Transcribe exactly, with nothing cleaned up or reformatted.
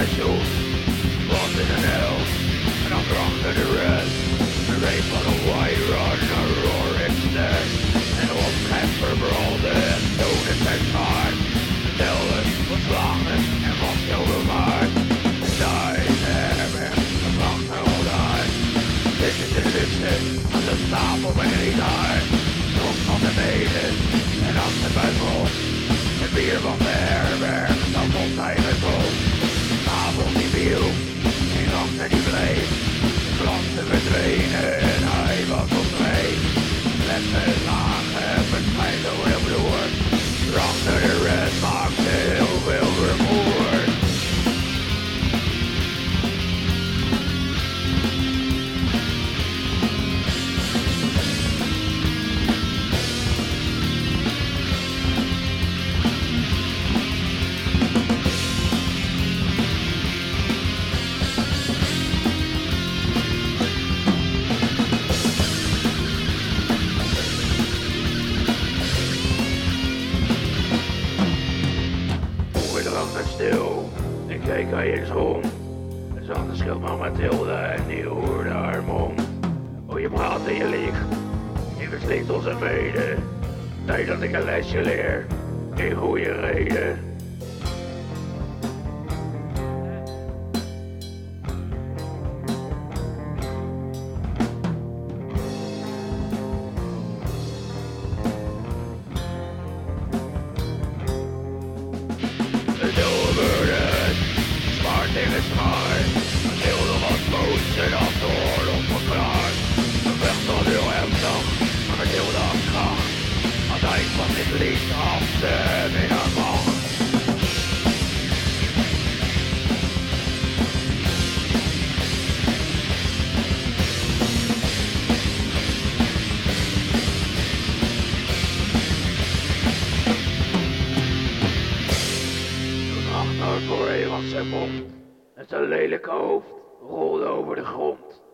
station, lost in an hell, and I'm drunk to the rest. The rape on a white run, a roaring nest, and old Casper brawled in, don't expect time. Tell us what's wrong and what's over mine. Die, heaven, among the old eyes. This is the listen, on the top of any time. Don't contaminate it, and I'm the Bible. The beer van Berber, dat altijd het rood. Avond die viel, en achter die bleef. Klanten verdwenen en hij was op twee. Let me lachen, verschijnt door heel de woord. Achter de rest maakt heel veel rumoer. Stil, ik keek hij eens om. Er zat een schild van Mathilde en die hoorde haar mond. Oh, je praat en je liegt, je verslikt onze mede. Nee, dat ik een lesje leer, in goede reden. In het zwaar, Mathilde was boos en had de oorlog verklaard. We vechten heel heftig, maar Mathilde had kracht. Aan het eind van dit lied had ze hem in haar macht. Toen achter voor een van zijn mond. Met zijn lelijke hoofd rolde over de grond.